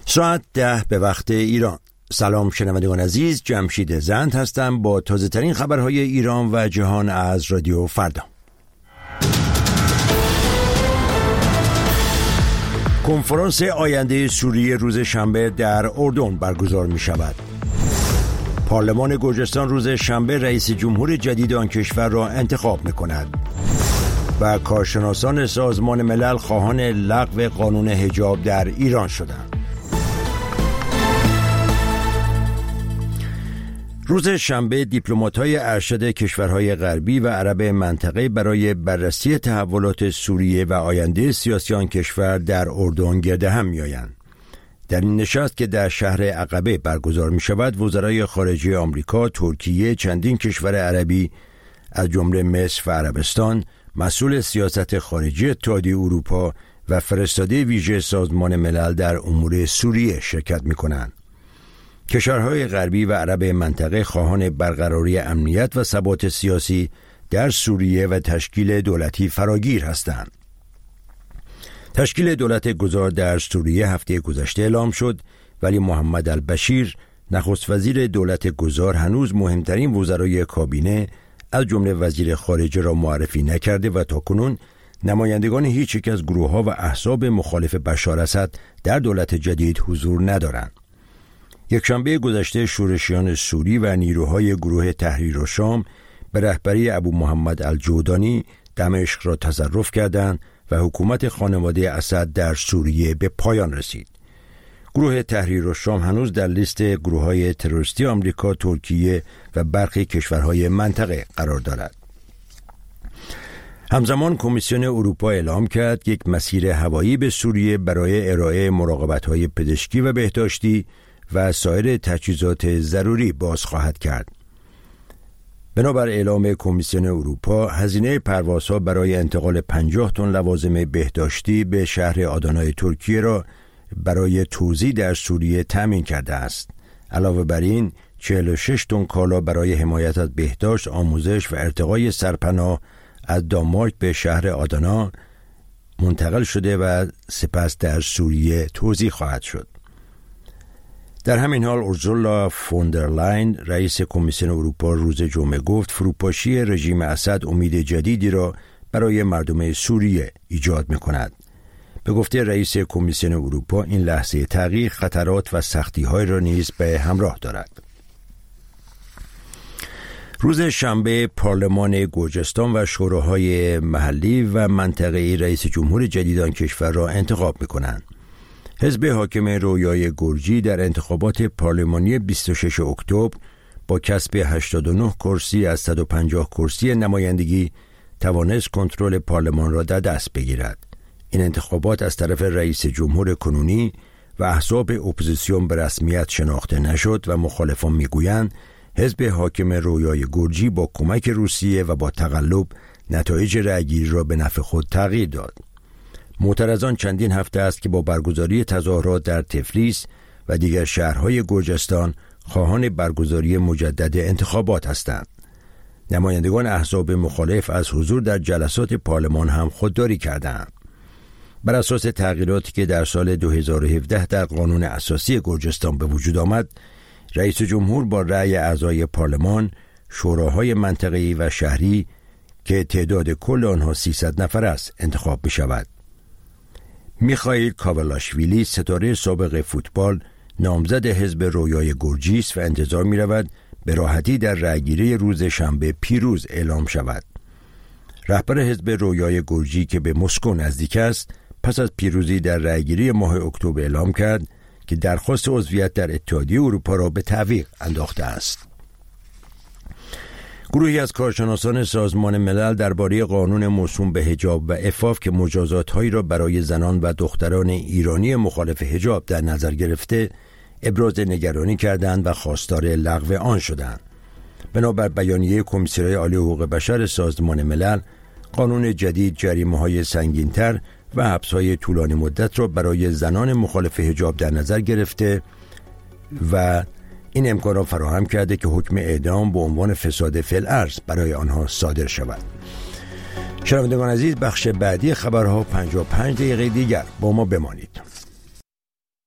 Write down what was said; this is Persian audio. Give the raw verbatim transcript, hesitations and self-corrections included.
ساعت ده به وقت ایران. سلام شنوندگان عزیز، جمشید زند هستم با تازه ترین خبرهای ایران و جهان از رادیو فردا. کنفرانس آینده سوریه روز شنبه در اردن برگزار می شود. پارلمان گرجستان روز شنبه رئیس جمهور جدید آن کشور را انتخاب می کند و کارشناسان سازمان ملل خواهان لغو قانون حجاب در ایران شدند. روز شنبه دیپلمات‌های ارشد کشورهای غربی و عرب منطقه برای بررسی تحولات سوریه و آینده سیاسی آن کشور در اردن گرد هم می‌آیند. در این نشست که در شهر عقبه برگزار می‌شود، وزرای خارجه آمریکا، ترکیه، چندین کشور عربی از جمله مصر و عربستان، مسئول سیاست خارجی اتحادیه اروپا و فرستاده ویژه سازمان ملل در امور سوریه شرکت می‌کنند. کشورهای غربی و عرب منطقه خواهان برقراری امنیت و ثبات سیاسی در سوریه و تشکیل دولتی فراگیر هستند. تشکیل دولت گذار در سوریه هفته گذشته اعلام شد، ولی محمد البشیر نخست وزیر دولت گذار هنوز مهمترین وزرای کابینه از جمله وزیر خارجه را معرفی نکرده و تاکنون نمایندگان هیچ یک از گروه‌ها و احزاب مخالف بشار اسد در دولت جدید حضور ندارند. یکشنبه گذشته شورشیان سوری و نیروهای گروه تحریر شام به رهبری ابو محمد الجودانی دمشق را تصرف کردند و حکومت خانواده اسد در سوریه به پایان رسید. گروه تحریر شام هنوز در لیست گروه‌های تروریستی آمریکا، ترکیه و برخی کشورهای منطقه قرار دارد. همزمان کمیسیون اروپا اعلام کرد یک مسیر هوایی به سوریه برای ارائه مراقبت‌های پزشکی و بهداشتی و سایر تجهیزات ضروری باز خواهد کرد. بنابر اعلام کمیسیون اروپا، هزینه پروازها برای انتقال پنجاه تن لوازم بهداشتی به شهر آدانای ترکیه را برای توزیع در سوریه تامین کرده است. علاوه بر این، چهل و شش تن کالا برای حمایت از بهداشت، آموزش و ارتقای سرپناه از دانمارک به شهر آدانا منتقل شده و سپس در سوریه توزیع خواهد شد. در همین حال اورسولا فون در لاین رئیس کمیسیون اروپا روز جمعه گفت فروپاشی رژیم اسد امید جدیدی را برای مردم سوریه ایجاد می‌کند. به گفته رئیس کمیسیون اروپا، این لحظه تغییر خطرات و سختی‌های را نیز به همراه دارد. روز شنبه پارلمان گرجستان و شوراهای محلی و منطقه‌ای رئیس جمهور جدید آن کشور را انتخاب می‌کنند. حزب حاکم رویای گرجی در انتخابات پارلمانی بیست و ششم اکتبر با کسب هشتاد و نه کرسی از صد و پنجاه کرسی نمایندگی توانست کنترل پارلمان را در دست بگیرد. این انتخابات از طرف رئیس جمهور کنونی و احزاب اپوزیسیون به رسمیت شناخته نشد و مخالفان میگویند حزب حاکم رویای گرجی با کمک روسیه و با تقلب نتایج رأیگیری را به نفع خود تغییر داد. معترضان چندین هفته است که با برگزاری تظاهرات در تفلیس و دیگر شهرهای گرجستان خواهان برگزاری مجدد انتخابات هستند. نمایندگان احزاب مخالف از حضور در جلسات پارلمان هم خودداری کردند. بر اساس تغییراتی که در سال دو هزار و هفده در قانون اساسی گرجستان به وجود آمد، رئیس جمهور با رأی اعضای پارلمان، شوراهای منطقه‌ای و شهری که تعداد کل آنها سیصد نفر است انتخاب بشود. میخائیل کاولاشویلی ستاره سابق فوتبال نامزد حزب رویای گرجی است و انتظار می‌رود به راحتی در رأیگیری روز شنبه پیروز اعلام شود. رهبر حزب رویای گرجی که به مسکو نزدیک است، پس از پیروزی در رأیگیری ماه اکتبر اعلام کرد که درخواست عضویت در اتحادیه اروپا را به تعویق انداخته است. گروهی از کارشناسان سازمان ملل درباره قانون موسوم به حجاب و عفاف که مجازات‌هایی را برای زنان و دختران ایرانی مخالف حجاب در نظر گرفته ابراز نگرانی کردند و خواستار لغو آن شدند. بنابر بیانیه کمیسیون عالی حقوق بشر سازمان ملل، قانون جدید جریمه‌های سنگین‌تر و حبس‌های طولانی مدت را برای زنان مخالف حجاب در نظر گرفته و این امکان را فراهم کرده که حکم اعدام به عنوان فساد فی الارض برای آنها صادر شود. شنوندگان عزیز، بخش بعدی خبرها پنجاه و پنج دقیقه دیگر با ما بمانید.